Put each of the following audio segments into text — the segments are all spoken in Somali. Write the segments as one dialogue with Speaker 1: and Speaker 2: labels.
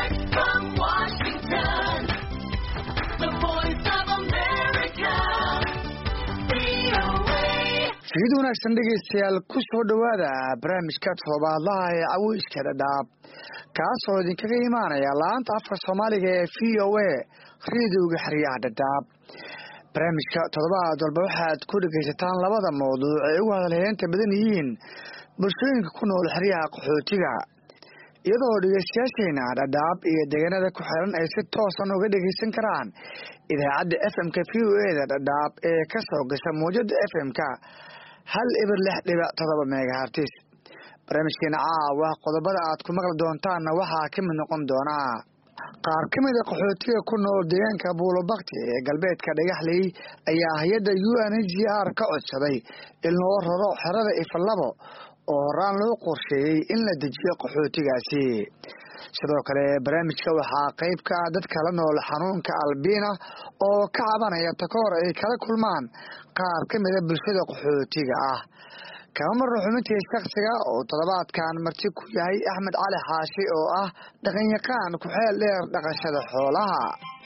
Speaker 1: Fiid wanaagsan dhegeystayaal ku soo dhawaada barnaamijka toddobaadlaha ee Caweyska Dhadhaab kaas oo idinkaga imaanaya laanta afka Soomaaliga ee VOA Raadiyoga Xeryaha Dhadhaab. Barnaamijka toddobaad walba waxaad ku dhageysataan labada mowduuc ee ugu hadalheynta badan yihiin bulshooyinka ku nool xeryaha qaxootiga, iyadoo dhegeystayaasheena Dhadhaab iyo deegaanada ku xiran ay si toosan uga dhageysan karaan idaacadda FM-ka VOA-da Dhadhaab ee ka soo gasha mowjada FM-ka 106.7 megahertz. barnaamijkeena caawa qodobada aad ku maqli doontaanna waxaa ka mid noqon doona qaar ka mid ah qaxootiga ku nool deegaanka Buulabakti ee galbeedka Dhagaxley ayaa hay'adda UNHCR ka codsaday in loo raro xerada Ifalabo oo horaan loo qorsheeyay in la dejiyo qaxootigaasi. sidoo kale barnaamijka waxaa qayb ka ah dadka la nool xanuunka albina oo ka cabanaya takoor ay kala kulmaan qaar ka mid ah bulshada qaxootiga ah. kama marno xubintii shakhsiga oo toddobaadkan marti ku yahay Axmed Cali Xaashi oo ah dhaqan-yaqaan ku xeel dheer dhaqashada xoolaha.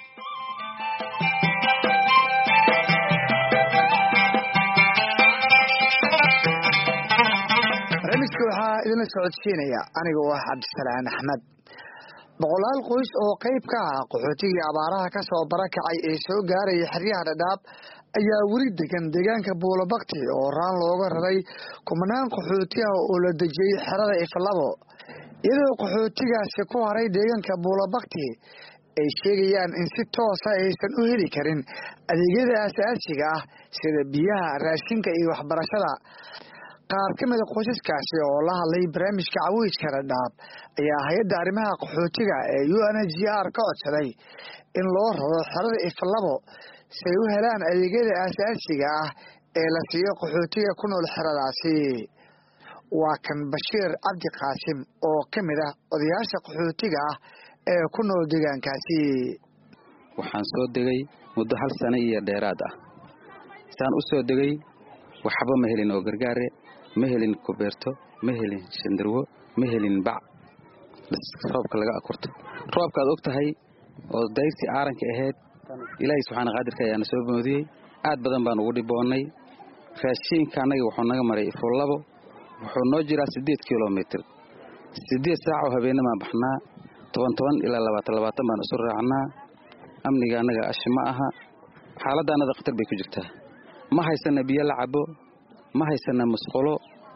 Speaker 1: barnaamijka waxaa idinla socodsiinaya aniga oo ah Cabdisalaan Axmed. boqolaal qoys oo qayb ka ah qaxootigii abaaraha ka soo barakacay ee soo gaaraya xeryaha Dhadhaab ayaa weli degan deegaanka Buulabakti oo horaan looga raray kumanaan qaxooti ah oo la dejiyay xerada Ifalabo, iyadoo qaxootigaasi ku haray deegaanka Buulabakti ay sheegayaan in si toos ah aysan u heli karin adeegyada aasaasiga ah sida biyaha, raashinka iyo waxbarashada. qaar ka mid ah qoysaskaasi oo la hadlay barnaamijka Caweyska Dhadhaab ayaa hay'adda arrimaha qaxootiga ee UNHCR ka codsaday in loo raro xerada Ifalabo si ay u helaan adeegyada aasaasiga ah ee la siiyo qaxootiga ku nool xeradaasi. waa kan Bashiir Cabdi Qaasim oo ka mid ah odayaasha qaxootiga ah ee ku nool deegaankaasi.
Speaker 2: waxaan soo degay muddo 1 sano iyo dheeraad ah. saan u soo degay waxba ma helin oo gargaare, ma helin kubeerto, ma helin shandarwo, ma helin bac roobka laga akorto. roobka aad ogtahay oo dayrti aaranka ahayd Ilaahay subxaanahu wa ta'ala ayaa soo boodiyay. aad badan baan ugu dhiboonay. raashinka anaga wuxuu naga maray Ifalabo, wuxuu noo jiraa 8 kilomitir. 8 saac oo habeenimo baxnaa, 10 ilaa 20 baan isu raacnaa. amniga anaga ashma aha, xaaladana khatar bay ku jirtaa. ma haysana biyo la cabo, ma haysana musqulo,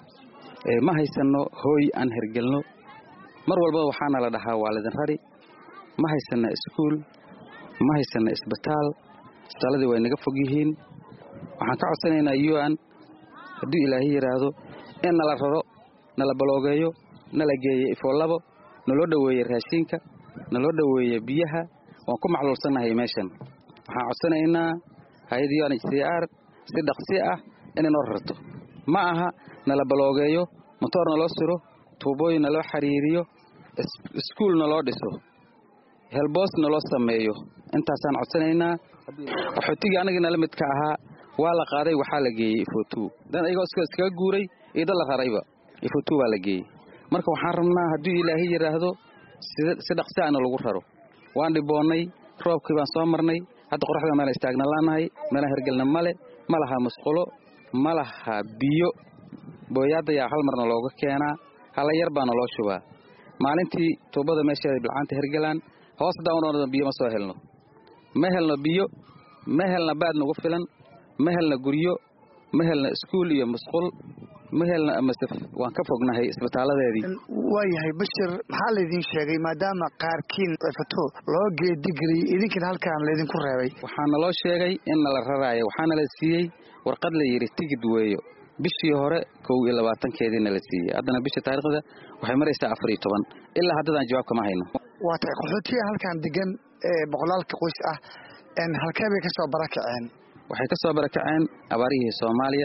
Speaker 2: ma haysano hooy aan hergelno. mar walba waxaana la dhahaa waalidan rari. ma haysana iskuul, ma haysana isbitaal, isbitaaladii way naga fog yihiin. waxaan ka codsanaynaa UN haddii Ilaahay yiraahdo in la raro, nala baloogeeyo, nala geeyo Ifalabo, naloo dhaweeyo raashinka, naloo dhaweeyo biyaha. waan ku macluulsanahay meeshan. waxaan codsanaynaa hay'adda UNHCR si dhaqsi ah inay noo rarto. ma aha nala baloogeeyo, motorna loo siro, tuubooyin loo xariiriyo, iskuulna loo dhiso, helboosna loo sameeyo. intaasaan codsanaynaa. qaxootiga anaga nala midka ahaa waa la qaaday, waxaa la geeyay Ifo2. dan ayagoo iskaga guuray iyo dad la rarayba Ifo2 baa la geeyay. marka waxaan rabnaa haddii Ilaahay yiraahdo si dhaqsi ah lagu raro. waan dhiboonay, roobkii baan soo marnay, hadda qorraxda meel istaagna laanahay, meel hergelna male, malaha musqulo, malaha biyo. booyada yaa hal marna looga keenaa, hala yar baana loo shubaa. maalintii tuubada meesheeda bilcaanta hergelaan, hoos daawno biyo ma soo helno. ma helno biyo, ma helna baad nagu filan, ma helna guryo, ma helna iskuul iyo musqul, ma helna amasaf. waan ka fognahay isbitaaladeedii.
Speaker 1: waayahay Bashir, maxaa laydin sheegay maadaama qaarkiin Ifato loo geedigeliy idinkan halkaan laydinku reebay?
Speaker 2: waxaana loo sheegay in la raraayo, waxaana la siiyey warqad la yiri tigid weeyo. bishii hore 22keedina la siiyey. haddana bisha taariikhda waxay maraysaa 14 ilaa haddana jawaab kama hayno.
Speaker 1: waa tahay qaxootiga halkaan degan ee boqolaalka qoys ah halkee bay ka soo barakaceen?
Speaker 2: waxay ka soo barakaceen abaarihii Soomaaliya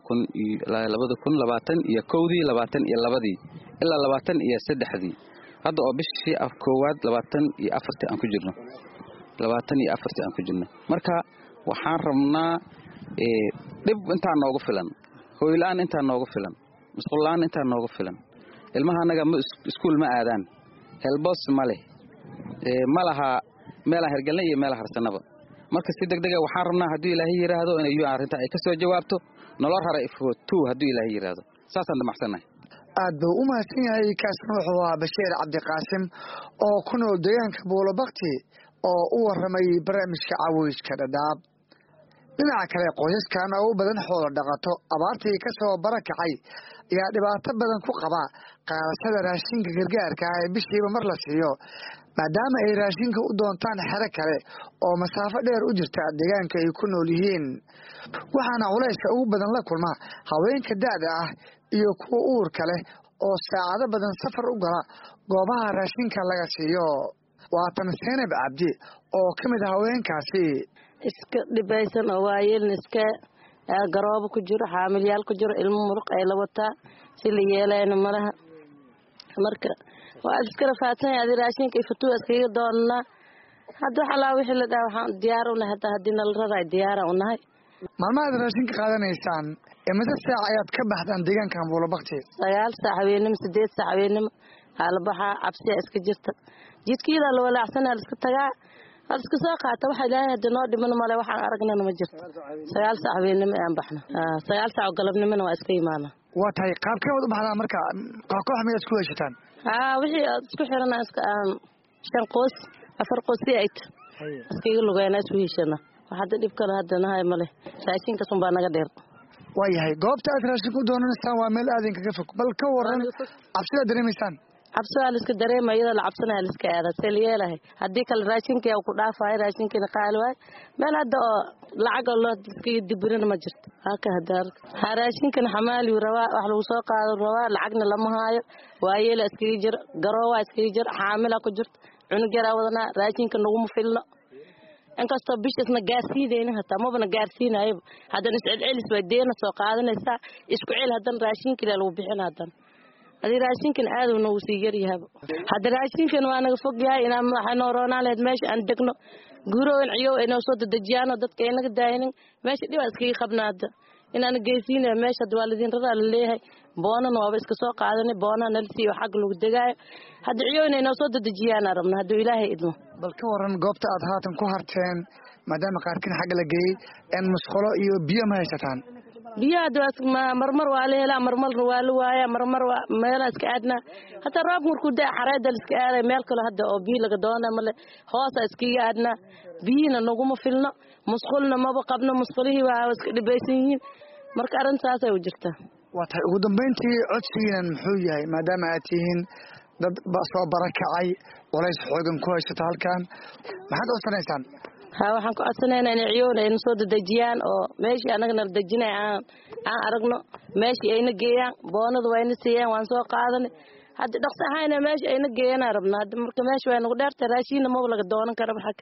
Speaker 2: 2020 iyo 22 ilaa 23 hadda oo bishii koowaad 24 aan ku jirno. 24 aan ku jirno. marka waxaan rabnaa dib inta noogu filan, hooylaan inta noogu filan, musqulaan inta noogu filan. ilmaha anaga iskuul ma aadaan, helboos ma leh, ma laha meel aan hergalnay iyo meel harsanaba marka si degdeg ah waxaan rabnaa haddii ilaahay yiraahdo in ay arrinta ay ka soo jawaabto nolol hore ifooto haddii ilaahay yiraahdo saasaan damacsanahay
Speaker 1: aad buu u mahadsan yahay kaasna wuxuu ahaa Bashiir Cabdiqaasim oo ku nool deegaanka Buulabakti oo u waramay barnaamijka Caweyska Dhadhaab dhinaca kale qoysaskan oo u badan xoolo dhaqato abaartii ka soo barakacay ayaa dhibaato badan ku qaba qaadashada raashinka gargaarka ee bishiiba mar la siiyo maadaama ay raashinka u doontaan xero kale oo masaafo dheer u jirta deegaanka ay ku nool yihiin waxaana culayska ugu badan la kulma haweenka da'da ah iyo kuwa uurka leh oo saacado badan safar u gala goobaha raashinka laga siiyo waatan Seenab Cabdi oo ka mid ah haweenkaasi
Speaker 3: iska dhibaysan oo waayelna iska garoobo ku jiro xaamilyaal ku jiro ilmo muruq ay la wataa si la yeelayna malaha marka waa iska rafaadsan yahay raashinka iftuu iskaga doonaa hadda waxa la wixii la dhaw waxaan diyaar u nahay hadii nal raray diyaar u nahay
Speaker 1: maalmaha raashinka qaadanaysaan imisa saac ayaad ka baxdaan deegaanka Buulabakti
Speaker 3: 9 saac habeenimo 8 saac habeenimo hal baxa cabsi iska jirta jidkiida la walaacsanaa iska tagaa iska soo qaata waxa ilaahay hadii noo dhiman male waxaan aragnaa ma jirto 9 saac habeenimo aan baxno 9 saac galabnimo waa iska imaana
Speaker 1: waa tahay qaabkee u baxdaa marka koox ma isku heshitaan
Speaker 3: wixii isku xiran iska shan qoys afar qoys ay iskaga lugayna isku heshana waxa dib kale hadda nahay male raashinka sun baa naga dheer
Speaker 1: waayahay goobta aad raashin ku doonaysaan waa meel aad inka fog bal ka waran cabsida dareemaysaan
Speaker 3: cabsida iska dareemayada la cabsanaa iska aada saliyeelahay hadii kale raashinka uu ku dhaafay raashinka qaali waay meel hadda lacag loo iska dibirina ma jirto haka hadar raashinkan xamaali rabaa wax lagu soo qaado rabaa lacagna lama haayo waayeel iska jir garoowa iska jir xaamila ku jirto cunug yar wadana raashinka nagu filno inkastoo bishasna gaarsiinayna hataa mabana gaarsiinayo haddana iscilcilis way deena soo qaadanaysaa isku cil hadan raashinka lagu bixin hadan hadii raashinkan aad uu nagu sii yar yahay hadda raashinkan waa naga fog yahay inaan waxaan roonaleed meesha aan degno guurooyin ciyow inoo soo dadajiyano dadka inaga daayinin meesha dhib iskaga qabnaada inaan geesiinay meesha dawladin rada la leeyahay boonana waa iska soo qaadanay boonana nalsi oo xaq lagu dagaayo hadda ciyow inoo soo dadajiyana rabna haduu ilaahay idmo
Speaker 1: bal ka waran goobta aad haatan ku harteen maadaama qaarkin xaq la geeyay in musqulo iyo biyo ma haysataan
Speaker 3: biyaha marmar waa la helaa marmar waa la waaya marmar waa meel iska aadna hata roob markuu daa xareeda iska aaday meel kale hadda oo biyo laga doonaa male hoos iska aadna biyina naguma filno musqulna maba qabno musqulihii waa iska dhibaysan yihiin marka arintaas ay u jirtaa
Speaker 1: waa tahay ugu dambeyntii codsigiinan muxuu yahay maadaama aad tihiin dad soo barakacay walays xoogan ku haysta halkan maxaad u sanaysaan
Speaker 3: waxaan ku codsanaynaa in ciyoona ay soo dadajiyaan oo meeshii anaga nala dajinay aan aragno meeshii ayna geeyaan boonada wayna siiyaan waan soo qaadanay hadda dhaqso ahayna meeshii ayna geeyaan rabnaa hadda marka meeshii way nagu dheertay raashinna ma laga doonan karo xaq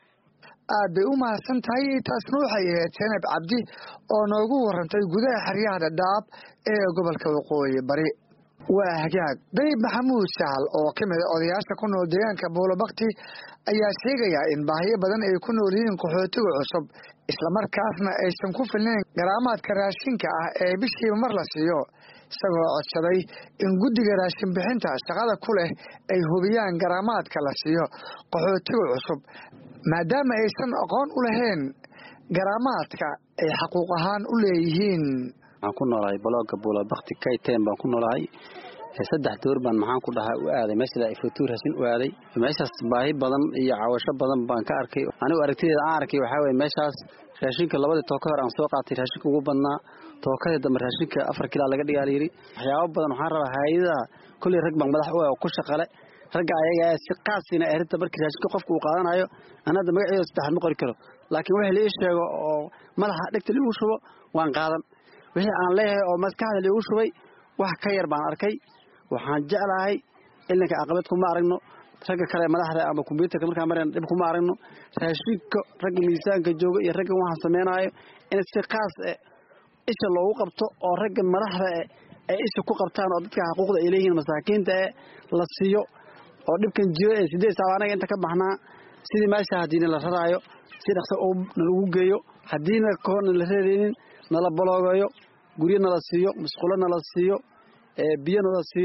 Speaker 1: aad bay u mahadsan tahay taasna waxay ahayd Seenab Cabdi oo noogu warantay gudaha xeryaha Dhadhaab ee gobolka Waqooyi Bari waa hagaag Dayib Maxamuud Sahal oo ka mid ah odayaasha ku nool deegaanka Buulabakti ayaa sheegaya in baahiyo badan ay ku nool yihiin qaxootiga cusub isla markaasna aysan ku filnayn garaamaadka raashinka ah ee bishiiba mar la siiyo isagoo codsaday in guddiga raashin bixinta shaqada ku leh ay hubiyaan garaamaadka la siiyo qaxootiga cusub maadaama aysan aqoon u lahayn garaamaadka ay xaquuq ahaan u leeyihiin
Speaker 4: waxaan ku noolahay balooga Buulabakti kayteen baan ku noolahay saddex door baan maxaan ku dhahay u aaday meesha ay futuur raashin u aaday meeshaas baahi badan iyo caawasho badan baan ka arkay anigu aragtida aan arkay waxa weeye meeshaas raashinka labada tooka hor aan soo qaatay raashinka ugu badnaa tookada dambe raashinka 4 kiilo laga dhigaa yiri waxyaabo badan waxaan rabaa hay'adaha kulli rag baan madax u ah ku shaqale ragga ayaga si qaasina arinta markii raashinka qofku uu qaadanayo anada magaciisa saddex ma qori karo laakiin waxa la ii sheego oo madaxa dhigta lagu shubo waan qaadan wixii aan leeyahay oo maskaxda lagu shubay wax ka yar baan arkay waxaan jeclahay ilinka aqabad kuma aragno ragga kale madaxda ama kumbiyuutarka markaan mareen dib kuma aragno raashinka ragga miisaanka jooga iyo ragga waxaan sameeynaayo in si qaas ah isha loogu qabto oo ragga madaxda ay isha ku qabtaan oo dadka xuquuqda ay leeyihiin masaakiinta la siiyo oo dhibkan jiro ee 8 saac anaga inta ka baxnaa sidii meesha hadii la raraayo si dhaqso oo lagu geeyo hadii la koon la reerinin nala baloogayo guriyana la siiyo musqulana la siiyo biyana la siiyo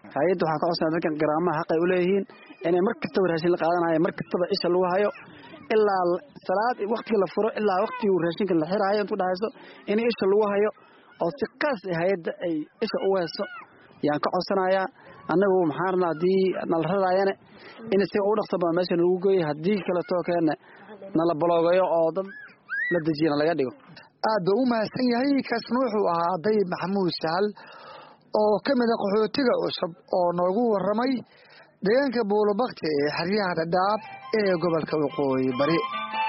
Speaker 4: hay'adda waxaa ka codsanaa dadkan garaamaha xaq ay u leeyihiin inay mar kastaba raashin la qaadanayo mar kastaba isha lagu hayo ilaa salaad waqtiga la furo ilaa waqtiga raashinka la xiraayo intuu dhahayso in isha lagu hayo oo si qaas ah hay'adda ay isha u hayso yaan ka codsanayaa annagu maxaan rabnaa haddii nala raraayana in si u dhaqso badan meesha lagu geeyo haddii kale too keena nala baloogayo oo dad la dejiyana laga dhigo
Speaker 1: aad buu u mahadsan yahay kaasna wuxuu ahaa Dayib Maxamuud Sahal oo ka mid ah qaxootiga cusub oo noogu warramay deegaanka Buulabakti ee xeryaha Dhadhaab ee gobolka Waqooyi Bari.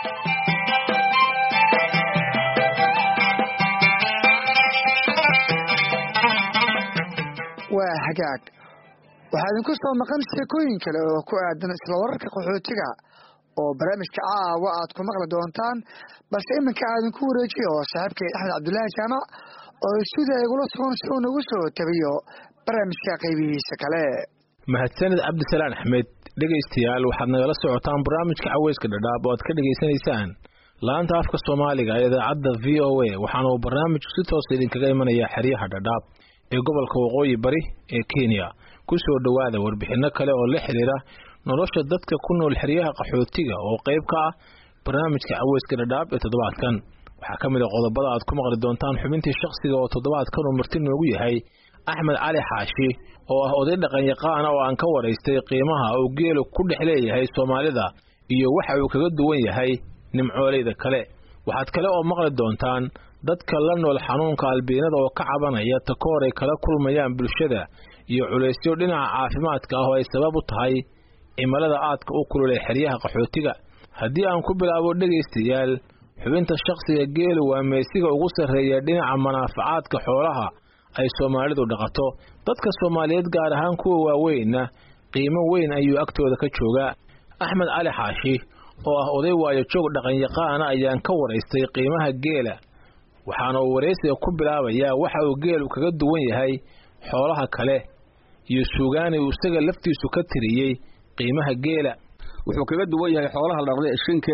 Speaker 1: waa hagaag waxaa idinku soo maqan sheekooyin kale oo ku aadan isla wararka qaxootiga oo barnaamijka caawa aad ku maqli doontaan balse iminka aadan ku wareejiyo saaxiibkay Axmed Cabdullaahi Jaamac oo stuudiga igula sugan si uu nagu soo tabiyo barnaamijka qaybihiisa kale.
Speaker 5: mahadsanid Cabdisalaan Axmed. dhegaystayaal waxaad nagala socotaan barnaamijka Caweyska Dhadhaab oo aad ka dhageysanaysaan laanta afka Soomaaliga ee idaacadda VOA waxaana uu barnaamijku si toos idinkaga imanayaa xeryaha Dhadhaab ee gobolka Waqooyi Bari ee Kenya. ku soo dhawaada warbixino kale oo la xiriira nolosha dadka ku nool xeryaha qaxootiga oo qayb ka ah barnaamijka Caweyska Dhadhaab ee toddobaadkan. waxaa ka mid ah qodobada aad ku maqli doontaan xubintii shakhsiga oo toddobaadkan uu marti noogu yahay Axmed Cali Xaashi oo ah oday dhaqan yaqaan oo aan ka waraystay qiimaha uu geelu ku dhex leeyahay Soomaalida iyo waxa uu kaga duwan yahay nimcooleyda kale. waxaad kale oo maqli doontaan dadka la nool xanuunka albiinada oo ka cabanaya takoor ay kala kulmayaan bulshada iyo culeysyo dhinaca caafimaadka ah oo ay sabab u tahay cimilada aadka u kulul ee xeryaha qaxootiga. haddii aan ku bilaabo dhegaystayaal xubinta shakhsiga geelu waa meesiga ugu sarreeya dhinaca manaafacaadka xoolaha ay Soomaalidu dhaqato. dadka Soomaaliyeed gaar ahaan kuwa waaweynna qiimo weyn ayuu agtooda ka joogaa. Axmed Cali Xaashi oo ah oday waayo joog dhaqan yaqaan ayaan ka waraystay qiimaha geela waxaana uu wareysiga ku bilaabayaa waxa uu geelu kaga duwan yahay xoolaha kale iyo suugaani uu isaga laftiisu ka tiriyay qiimaha geela.
Speaker 6: wuxuu kaga duwan yahay xoolaha la dhaqday shinke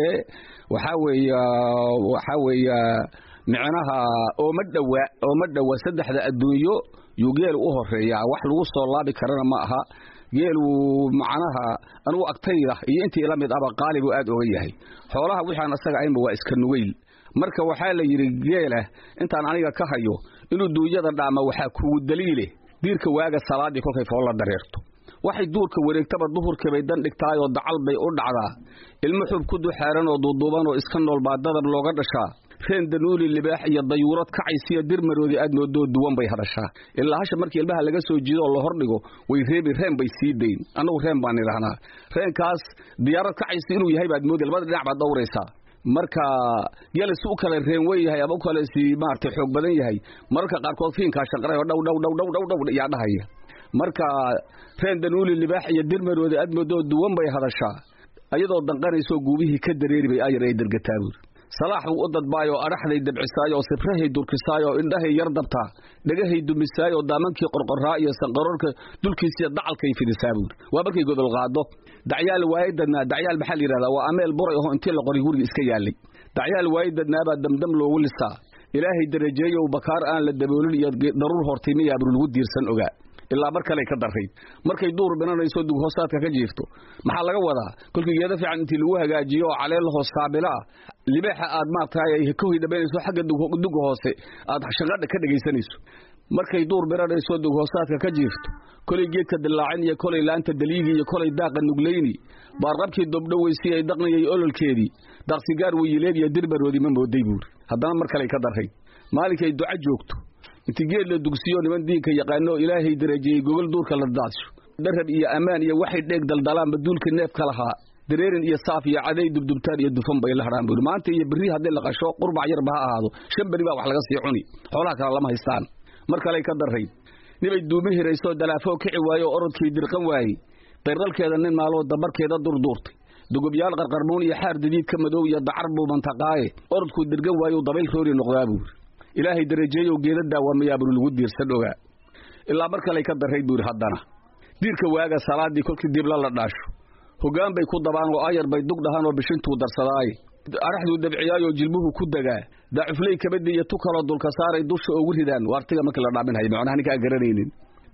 Speaker 6: waxa weeya micnaha oo ma dhawa saddexda adduunyo yu geelu u horeeyaa wax lagu soo laabi karana ma aha. geelu macnaha anigu agtayda iyo intii la mid aba qaalibu aad oga yahay xoolaha wixaan asaga aynba waa iska nugeyl. marka waxaa la yiri geela intaan aniga ka hayo inuu duunyada dhaama waxaa kugu daliile diirka waaga salaadii kolkay fool la dareerto waxay duurka wareegtaba duhurka bay dan dhigtaay oo dacal bay u dhacdaa ilmo xub ku duxaaran oo duuduuban oo iska nool baa dadab looga dhashaa reen danuuli libaax iyo dayuurad kacaysiya dirmaroodi aad moodoo duwan bay hadashaa ilaa hasha markii ilmaha laga soo jiido oo la hordhigo way reebi reen bay sii dayn annagu reen baan idhahnaa reenkaas diyaarad kacaysi inuu yahay baad moodi labada dhinac baad dhowraysaa. marka geelis u kale reen way yahay ama u kale si maartay xoog badan yahay marka qaarkood fiinka shanqaray oo dhow yaa dhahaya. marka reen danuuli libaax iyo dirmaroodi aad moodoo duwan bay hadashaa ayadoo danqanayso guubihii ka dareeri bay ayar ay dargataa buur salaax uu u dadbaayo araxday dabcisaayo sibrahay durkisaayo indhahay yar dabtaa dhagahay dumisaayo daamankii qorqoraa iyo sanqarorka dulkiisa dacalkay fidisaa buur waa markay godol qaado dacyaal waayadna dacyaal maxaa la yiraahdaa waa ameel buray oo intii la qori guriga iska yaalay dacyaal waayadna baa damdam loogu lisaa ilaahay darajeeyo bakaar aan la daboolin iyo daruur hortimiya abru lagu diirsan ogaa ilaa mar kale ka daray markay duur binanayso dug hoosaadka ka jiifto maxaa laga wadaa kulkii geeda fiican intii lagu hagaajiyo caleel hoos kaabila libaaxa aad maartay ka hoydhabeynayso xagga dug hoose aad shaqada ka dhageysanayso markay duur binanayso dug hoosaadka ka jiifto kulay geedka dilaacin iyo kulay laanta daliigi iyo kulay daaqa nugleyni baarqabkii dobdhoweysi ay daqnayay ololkeedii daaqsigaar wiileed iyo dirbaroodi ma mooday buur haddana mar kale ka daray maalinkay duca joogto inti geed la dugsiyo niman diinka yaqaano ilaahay darajiyay gogol duurka la daadsho darab iyo amaan iyo waxay dheeg daldalaan baduulka neefka lahaa dareerin iyo saaf iyo caday dubdubtaan iyo dufan bay la haraan buur maanta iyo berri haddii la qasho qurbac yar baa ahaado shan beri baa wax laga sii cuni xoolaha kale lama haystaan mar kale ka daray nibay duumi hirayso dalaafo kici waayo orodkii dirqan waayey dayrqalkeeda nin maaloo dabarkeeda durduurtay dugubyaal qarqarmuun iyo xaar dadiid ka madow iyo dacar buu mantaqaaye orodkuu dirgan waayo dabayl roori noqdaa buur ilaahay darajeeyo geedada waa mayaabru lagu diirsan ogaa ilaa mar kale ka daray buur haddana diirka waaga salaadii kolkii dib la dhaasho hogaan bay ku dabaan oo ayar bay dug dhahan oo bishintuu darsadaaye araxdu dabciyaayo jilbuhu ku dagaa daacuflay kabadii iyo tu kaloo dulka saaray dusha ugu ridaan waartiga markii la dhaaminhay macnaha ninka garanaynin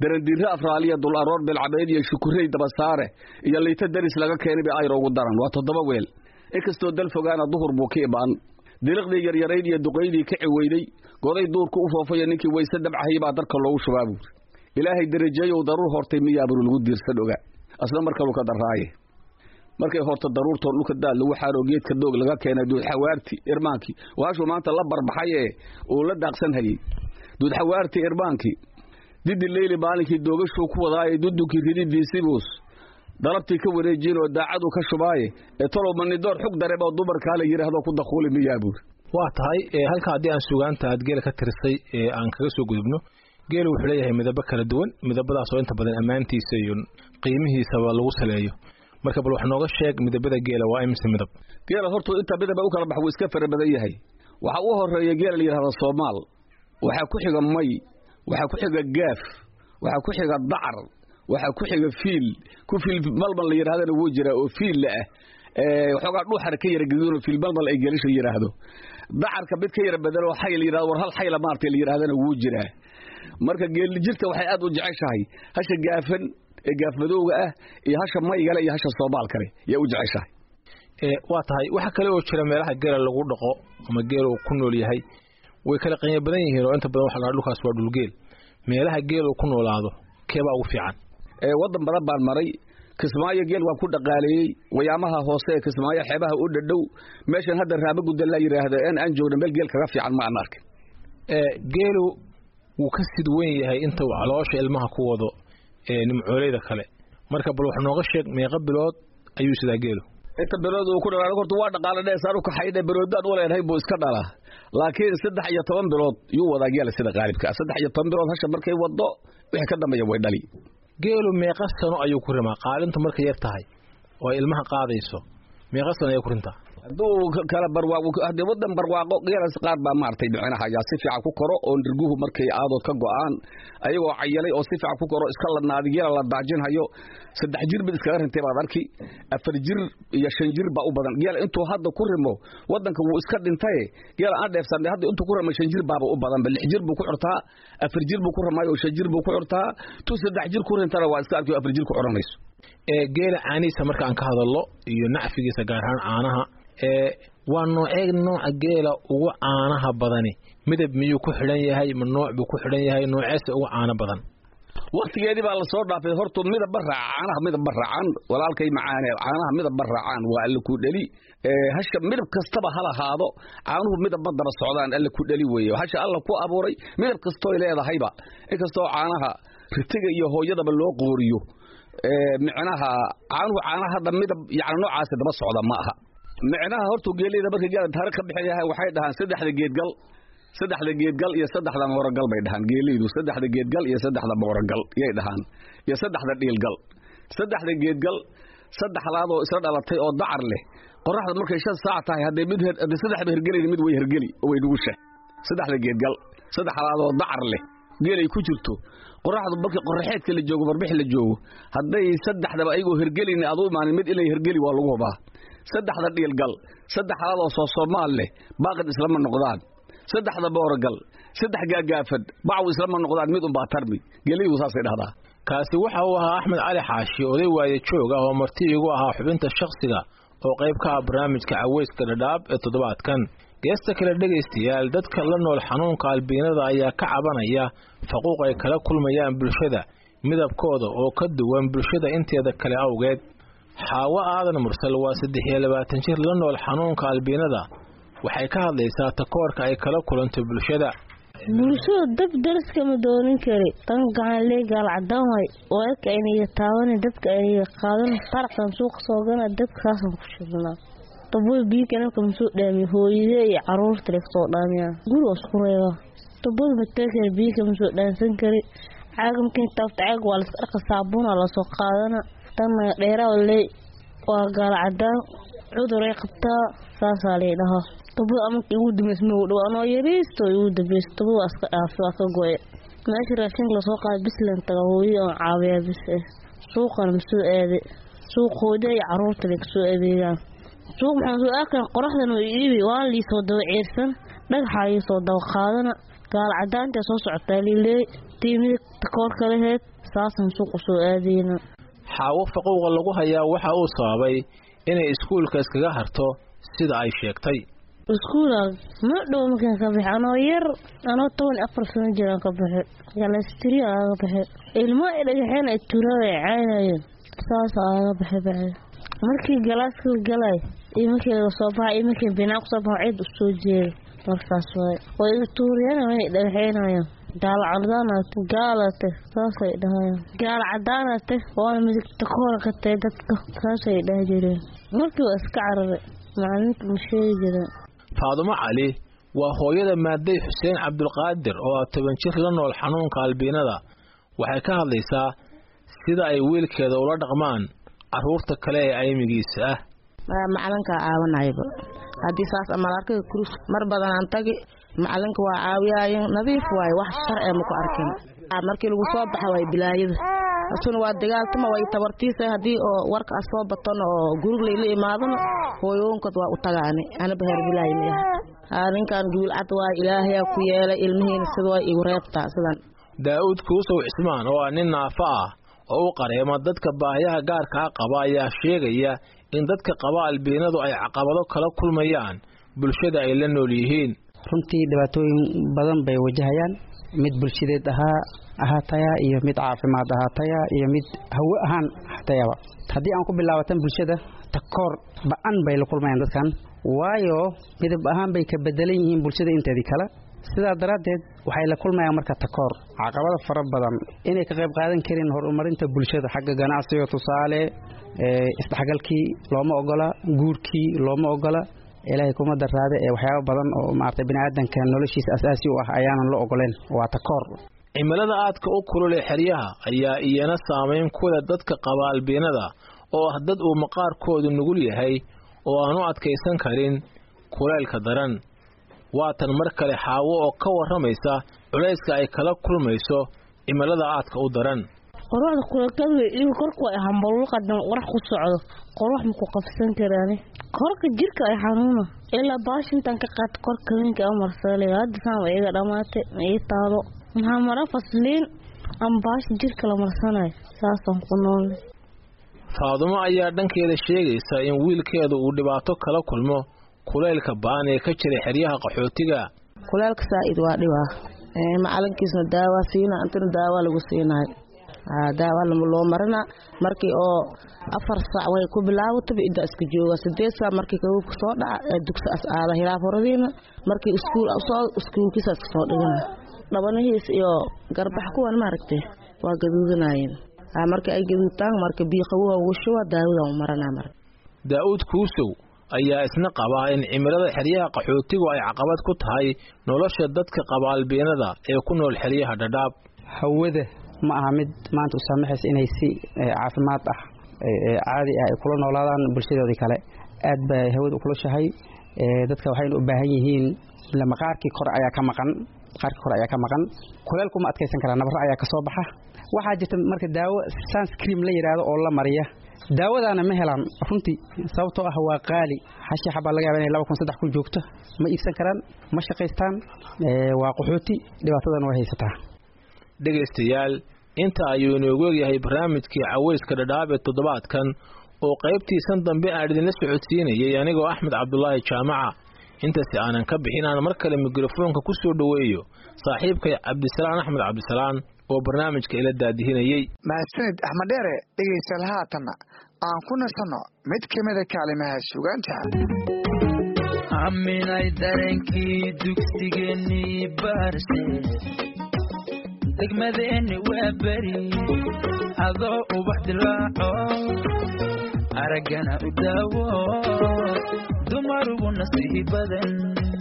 Speaker 6: darandiirra afraaliya dul aroor bilcabeed iyo shukurey dabasaare iyo liita daris laga keenay bay ayro ugu daran waa 7 weel inkastoo dal fogaana duhur buu ka ibaan diliqdii yaryarayd iyo duqeydii ka ciweyday goday duurku u foofay ninkii weyse dabcahay baa darka loogu shubaabu ilaahay darajayo daruur hortay miyaabru lagu diirsan oga asla marka uu ka daraaye markay horta daruurto dhulka daal lagu xaaro geedka doog laga keenay duud xawaarti irmaanki waashu maanta la barbaxay oo la daaqsan hayay duud xawaarti irmaanki didi leeyli baalinkii doogasho ku wadaay duduki ridiisibus dalabtii ka wareejin oo daacadu ka shubaaye ee talow manidoor xug dareebo dumarka la yiraahdo ku dakhuli miyaabur
Speaker 5: waa tahay halka hadii aan suugaanta aad geel ka tirsay aan kaga soo gudubno geel wuxuu leeyahay midabo kala duwan midabadaas oo inta badan amaantiisa iyo qiimihiisa lagu saleeyo marka bal wax nooga sheeg midabada geela waa imse midab
Speaker 6: geela hortu inta midaba u kala baxo iska fara badan yahay waxa uu horeeyay geela la yiraahdo Soomaal waxa ku xiga may waxa ku xiga gaaf waxa ku xiga dacar waxa ku xiga fiil ku fiil malmal la yiraahdo wuu jira oo fiil la waxooga dhuuxar ka yara gaduuno fiil malmal ay geelisho yiraahdo dacarka mid ka yara badalo xay la yiraahdo war hal xay la maartay la yiraahdo wuu jira marka geel jirta waxay aad u jeceshahay hasha gaafan gaaf madowga iyo hasha mayga iyo hasha Soomaal kale yaa u jeceshahay
Speaker 5: waa tahay waxa kale oo jira meelaha geela lagu dhaqo ama geel uu ku nool yahay way kala qiimo badan yihiin oo inta badan waxa la dhulkaas waa dhul geel meelaha geel uu ku noolaado keeba ugu fiican
Speaker 6: wadan badan baan maray Kismaayo geel waa ku dhaqaaleeyay wayaamaha hoose ee Kismaayo xeebaha u dhadhow meeshan hadda raaba gudan la yiraahdo aan joogno meel geel kaga fiican ma arkin
Speaker 5: geelu wuu ka sid weyn yahay inta uu caloosha ilmaha ku wado nimcooleyda kale marka bal wax nooga sheeg meeqa bilood ayuu sidaa geelu
Speaker 6: inta bilood uu ku dhalaalo horta waa dhaqaale saaru ka xaydhay biloodad u leeyahay buu iska dhalaa laakiin 13 bilood yuu wada geela sida qaalibka 13 bilood hasha markay wado wixii ka dambeeya way dhali
Speaker 5: geelu meeqa sano ayuu ku rimaa qaalinta markay yar tahay oo ilmaha qaadayso meeqa sano ayuu ku rintaa
Speaker 6: haduu kala barwaaqo hadii wadan barwaaqo geelas qaar baa maartay bixinaha yaa si fiican ku koro oo ndirguhu markay aadood ka go'aan ayagoo cayalay oo si fiican ku koro iska la naadigeela la daajin hayo 3 jir mid iska rintay baad arki 4 jir iyo 5 jir baa u badan geel intuu hadda ku rimo wadanka wuu iska dhintay geel aan dheefsan hadda intuu ku rimo 5 jir baa u badan 6 jir buu ku xurtaa 4 jir buu ku ramayo 5 jir buu ku xurtaa 3 jir ku rintana waa iska arki 4 jir ku xuranayso
Speaker 5: geela caaniisa marka aan ka hadallo iyo nacfigiisa gaar ahaan caanaha waa nooca geela ugu caanaha badani midab miyuu ku xidhan yahay ma nooc buu ku xidhan yahay nooceesa ugu caana badan
Speaker 6: waqtigeedii baa la soo dhaafay horta midab caanaha midab raacaan walaalkay macaan caanaha midab raacaan waa alla ku dhali hasha midab kastaba hal ahaado caanuhu midab daba socdaan alla ku dhali weeyo hasha alla ku abuuray midab kasto ay leedahayba inkastoo caanaha ritiga iyo hooyadaba loo qooriyo macnaha caanaha hadda midab yaani noocaas daba socda ma aha macnaha horta geelida markay gaar taariikh ka bixiyay waxay dhahaan 3 geedgal iyo 3 mooragal bay dhahaan geelidu 3 geedgal iyo 3 mooragal yay dhahaan iyo 3 dhiilgal 3 geedgal 3 laado isla dhalatay oo dacar leh qoraxda markay 5 saac tahay haday mid 3 hergelin mid way hergeli oo way dhugushay 3 geedgal 3 laado dacar leh geelay ku jirto qoraxdu markay qoraxeedka la joogo barbix la joogo haday 3daba ayagoo hergelin adoo maanin mid ilay hergeli waa lagu hubaa 3 dhiilgal 3 laado soo Soomaal leh baaqad islaam noqdaan 3 booragal 3 gaagaafad baaw islaam noqdaan mid u baatarmi geelidu saasay dhahdaa
Speaker 5: kaasi waxa uu ahaa Axmed Cali Xaashi oday waaye jooga oo marti igu ahaa xubinta shakhsiga oo qayb ka ah barnaamijka Caweyska Dhadhaab ee toddobaadkan geesta kale dhageystayaal dadka la nool xanuunka albiinada ayaa ka cabanaya faquuq ay kala kulmayaan bulshada midabkooda oo ka duwan bulshada inteeda kale awgeed xaawa aadan mursal waa 23 jir la nool xanuunka albiinada waxay ka hadlaysaa takoorka ay kala kulantay bulshada
Speaker 7: dab dariska ma doonin kari tan gacan leegal cadaan way oo ka inay taawan dabka ay qaadan tarqan suuq soo gana dabkaas ku shidnaa taboy biikana ka soo dhaami hooyadey iyo caruurta leeg soo dhaamiya guri isku reeyo taboy mataka biika soo dhaansan kari caagamkii taag waa la iska saabuun la soo qaadana tan dheeraa leey waa gaal cadaan cudur ay qabtaa saasa leedaha taboy ama ugu dumismo dhawaan oo yariisto ugu dabeesto taboy aska dhaafo ka gooy meesha raashin la soo qaad bislan taga hooyo oo caawiya bis suuqan soo aade suuq hooyadey caruurta leeg soo adeegaan suuq maxaa soo aakan qoraxdan oo iibi waan li soo daw ciirsan dhagaxa soo daw qaadana gaal cadaanta soo socota liilay tiimid takoor kale heed saasan suuq soo aadayna
Speaker 5: xaawo faquuqa lagu hayaa waxa uu sababay inay iskuulka iskaga harto sida ay sheegtay
Speaker 7: iskuula ma dhow markaan ka bixi anoo yar anoo 14 sano jiraan ka bixi galastiri aaga bixi ilmo dhagaxeen ay tuuray caynayeen saas aaga bixi markii galaaska galay iyo markii la soo baxay iyo markii binaaq soo baxay cid u soo jeeday markaas way tuuriyeen ay dhagaxeenayeen gaal cadaanate gaalate saasay dhahayeen gaal cadaanate oo midigta koor ka tahay dadka saasay dhahdeen markii waa iska cararay maalinta musheey jiray
Speaker 5: Faadumo Cali waa hooyada Maaday Xuseen Cabdulqaadir oo 10 jir la nool xanuunka albiinada waxay ka hadlaysaa sida ay wiilkeeda ula dhaqmaan caruurta kale ee aymigiisa ah
Speaker 3: macalinka caawanayba hadii saas amaarka kurus mar badan aan tagi macalinka waa caawiyay nadiif waay wax sharci ma ku arkin markii lagu soo baxay way bilaayada asuna waa dagaaltama way tabartiisa hadii oo warka soo baton oo guriga la imaadana hooyoonkad waa u tagaani ana beher bilaayay ninkan guul cad waa ilaahay ku yeelay ilmihiina sidoo ay igu reebtaa sidan
Speaker 5: Daawud Kuusow Cismaan oo nin naafa ah oo u qareema dadka baahiyaha gaarka ah qaba ayaa sheegaya in dadka qaba albiinadu ay caqabado kala kulmayaan bulshada ay la nool yihiin
Speaker 4: runtii dhibaatooyin badan bay wajahayaan mid bulshadeed ahaataya iyo mid caafimaad ahaataya iyo mid hawo ahaan ahaatayaba haddii aan ku bilaabatan bulshada takoor ba'an bay la kulmayaan dadkan waayo midab ahaan bay ka bedelan yihiin bulshada inteedii kale sidaa daraaddeed waxay la kulmayaan marka takoor caqabado fara badan inay ka qayb qaadan karin horumarinta bulshada xagga ganacsiga tusaale isdhexgalkii looma ogola guurkii looma ogola ilaahay kuma daraade waxyaabo badan oo maartay bini'aadanka noloshiisa asaasi u ah ayaanan la ogoleen waa takoor
Speaker 5: cimilada aadka u kulul ee xeryaha ayaa iyana saameyn ku leh dadka qaba albiinada oo ah dad uu maqaarkoodu nugul yahay oo aan u adkaysan karin kulaylka daran waatan mar kale xaawo oo ka waramaysa culayska ay kala kulmayso cimilada aadka u daran
Speaker 7: qorraxda kulakada iyo korku ay hambolo qadan qorax ku socdo qorax ma ku qabsan karaan korka jirka ay xanuuna ilaa baashintan ka qaad korka ninka amarsalay hadda saan iyaga dhamaatay ay taalo maxaa mara fasliin am baash jirka la marsanay saasan ku nool
Speaker 5: Faadumo ayaa dhankeeda sheegaysa in wiilkeedu uu dhibaato kala kulmo kulaylka baan ee ka jira xeryaha qaxootiga
Speaker 3: kulaylka saaid waa dhibaa macalinkiisna daawa siina antana daawa lagu siinay daawa loo marina markii oo 4 saac way ku bilaawtay inta iska jooga 8 saac markii uu soo dhaca dugsi asaada hilaaf horadiina markii iskuulkiisa soo dhigana dabanahiis iyo garbax kuwan maaragtay waa gaduudanayeen markii ay gaduutaan markii biyo qabow ugu shuba daawada u marana mar
Speaker 5: Daawud Kuusow ayaa isna qaba in cimilada xeryaha qaxootigu ay caqabad ku tahay nolosha dadka qaba albiinada ee ku nool xeryaha Dadaab
Speaker 4: hawada ma aha mid maanta u saamaxaysa inay si caafimaad ah caadi ah kula noolaadaan bulshadoodii kale aad bay hawada u kulushahay dadka waxay u baahan yihiin la maqaarkii kor ayaa ka maqan kulaylku ma adkaysan karaan nabar ayaa ka soo baxa waxa jirta marka daawo sunscreen la yiraahdo oo la mariya daawadana ma helaan runtii sababtoo ah waa qaali hashi xaba laga yaabaa inay 2,300 ku joogto ma iibsan karaan ma shaqaystaan waa qaxooti dhibaatadan way haysataa
Speaker 5: dhageystayaal inta ayuu inoogu yahay barnaamijkii caweyska Dadaab ee toddobaadkan oo qaybtiisan dambe aan idinla socodsiinayay anigoo Axmed Cabdullaahi Jaamaca intaasi aanan ka bixin aan mar kale mikrofoonka ku soo dhaweeyo saaxiibkay Cabdisalaan Axmed Cabdisalaan oo barnaamijka ila daadihinayay
Speaker 1: mahadsanid Axmed Dheere dhegeystayaal haatana aan ku nasano mid kamida kaalimaha suugaanta
Speaker 8: aminay dareenkii dugsigeeni barshe degmadeeni waa bari adoo ubax dilaaco aragana u daawo dumarugu nasiib badan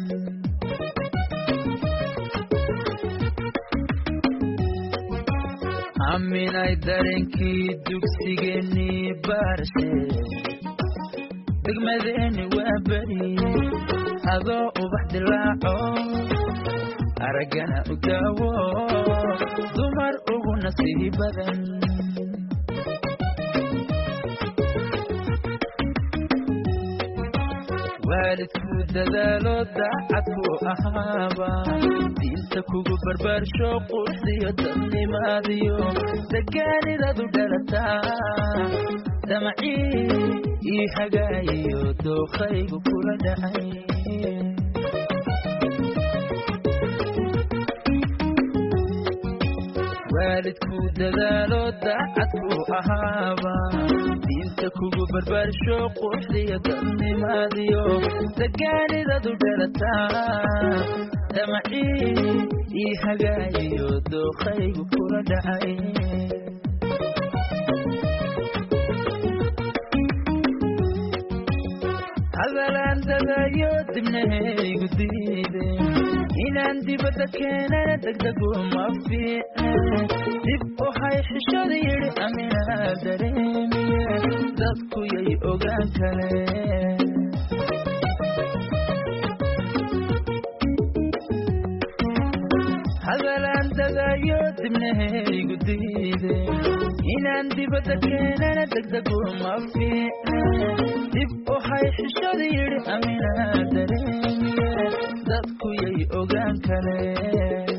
Speaker 8: aminay dareenkii dugsigeeni barshe degmadeeni waa bari adoo ubax dilaaco aragana u daawo dumar ugu nasiib badan waalidku dadaalo daacadku ahaaba diinta kugu barbaarsho quruxdiyo dadnimaadiyo degaanidadu dhalataa damacii ii hagaayiyo dookhaygu kula dhacay waalidku dadaalo daacadku ahaaba diinta kugu barbaarsho quruxdiyo dadnimaadiyo degaanidadu dhalataa damacii ii hagaayiyo dookhaygu kula dhacay hadalaan dadayo dibnahaygu diide inaan dibadda keenana degdegu ma fiicne dib u hay xishada yidhi aminaa dareemiye dadku yay ogaan kaleen hadalaan dadayo dibnahaygu diide inaan dibadda keenana degdegu ma fiicne dib u hay xishada yidhi aminaa dareemiye dadku yay ogaan kaleen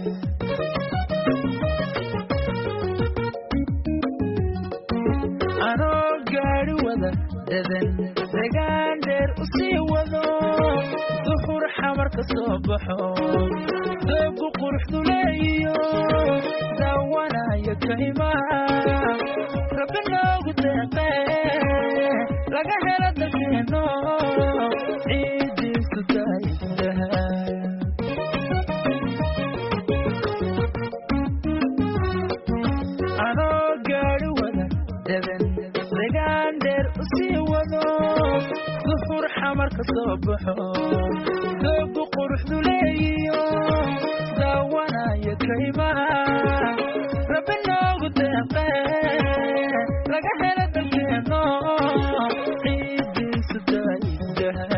Speaker 8: anoo gaari wada dadan degaan dheer u sii wado duhur xamar ka soo baxo doogu quruxdu leeyo daawanaya kaymaa rabbi noogu deeqee laga helo dalkeeno ciidiisu daaydaha anoo gaari wada dadan degaan dheer u sii wado duhur xamar ka soo baxo doogu quruxdu leeyo daawanaya kaymaa rabbi noogu deeqee laga helo dalkeeno ciidiisu daaydaha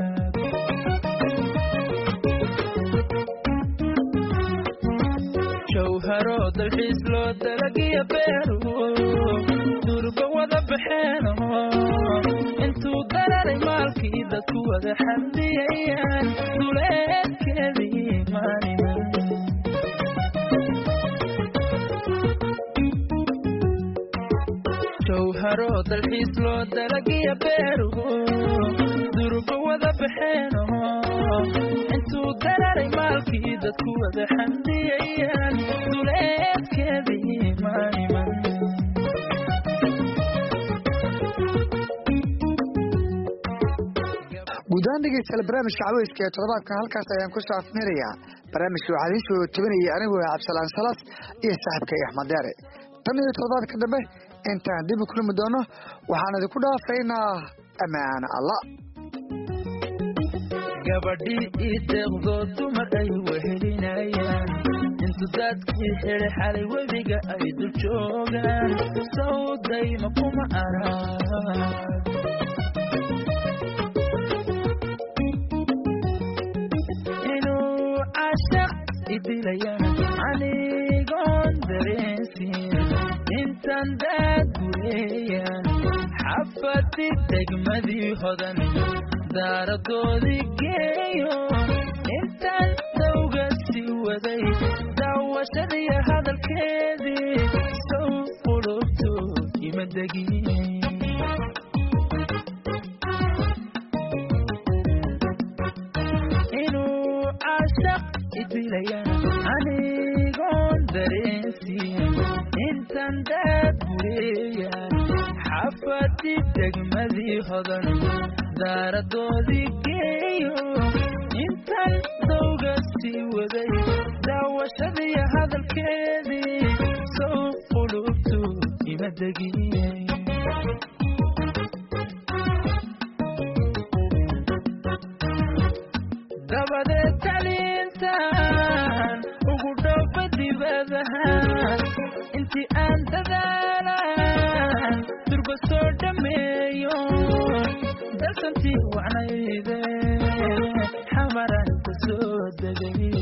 Speaker 8: jawharo dalxiis loo dalagiya beeru durba wada baxeeno intuu dararay maalkii dadku wada xamdiyayaan duleedkeedii maaniman jawharo dalxiis loo dalagiya beeru durba wada baxeeno intuu dararay maalkii dadku wada xamdiyayaan duleedkeedii maaniman
Speaker 1: guudaan dhegeystayaal barnaamijka caweyska ee toddobaadka halkaas ayaan ku soo afmeerayaa barnaamijka waxaa idiin soo tabinayay anigoo cabdisalaan salas iyo saaxiibkay axmed deere tan iyo toddobaadka dambe intaan dib u kulmi doono waxaan idinku dhaafaynaa ammaan allah
Speaker 8: gabadhii ii deeqdo dumar ay wehelinayaan intu dadkii xidhay xalay webiga ay dul joogaan sawdayma kuma arag inuu cashaq idilayaan anigoon dareensin intan daad gureeyaan xafadii degmadii hodan daaradoodii geeyo intaan dawga sii waday daawashadiyo hadalkeedii sow qulubto ima degin inuu cashaq idilayaan anigoon dareensin intan daad gureeyaan xafadii degmadii hodan daaradoodii geeyo intaan dawga sii waday daawashadiyo hadalkeedii sow qulubtu ima degin dabadeed taliintaan ugu dhoofa dibadaha intii aan dadaalaan durba soo dhammeeyo dalsantii wacnayde xamaraan ka soo degay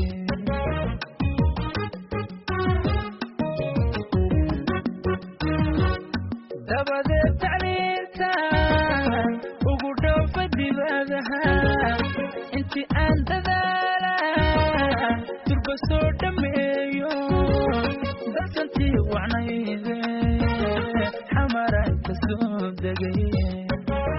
Speaker 8: dabadeed tacliintaan ugu dhoofa dibadaha inti aan dadaala durba soo dhameeyo dalkantii wacnayde xamaraan ka soo degay